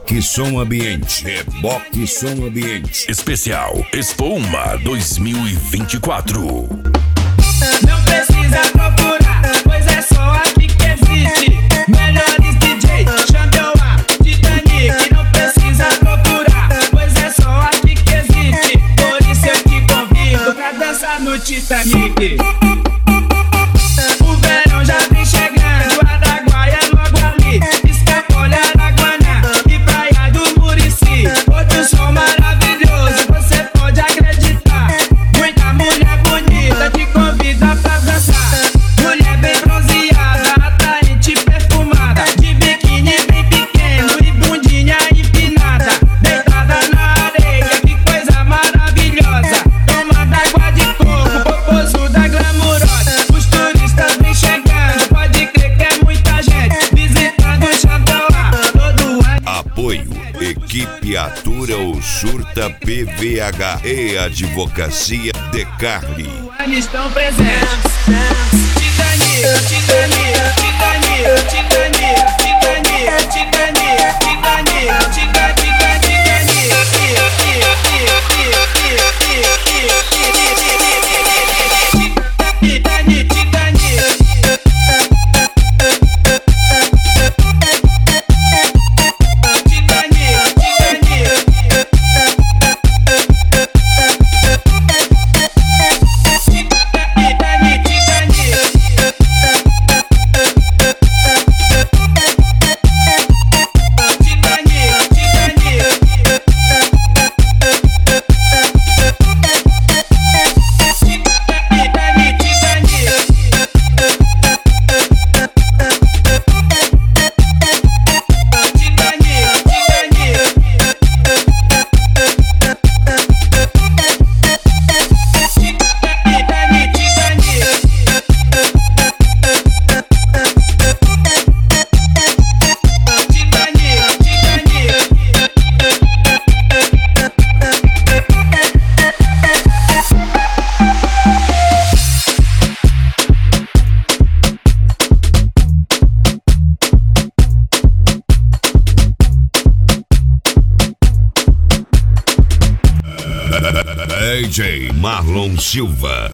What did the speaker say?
Reboque Som Ambiente. Reboque Som Ambiente. Especial Expo-UMA 2024. Não precisa procurar, pois é só aqui que existe. Melhores DJ, Xambioá, Titanic. Não precisa procurar, pois é só aqui que existe. Por isso eu te convido pra dançar no Titanic. O verão já vem chegando, Araguaia é logo ali. Escapolha, Araguaná e Praia do Murici. Outro som maravilhoso, você pode acreditar. Muita mulher bonita te convida pra dançar. Mulher bem bronzeada, atraente, perfumada, de biquíni bem pequeno e bundinha empinada. Deitada na areia, que coisa maravilhosa. Tomando água de coco, popozuda glamurosa. Os turistas vêm chegando, pode crer que é muita gente visitando o Xambioá todo ano. Apoio Equipe Atura ou Surta PVH e Advocacia de Carli. Estão presentes. Titanic, Titanic, Titanic, Titanic, Titanic, Titanic, Titanic, Titanic. DJ Marlon Silva.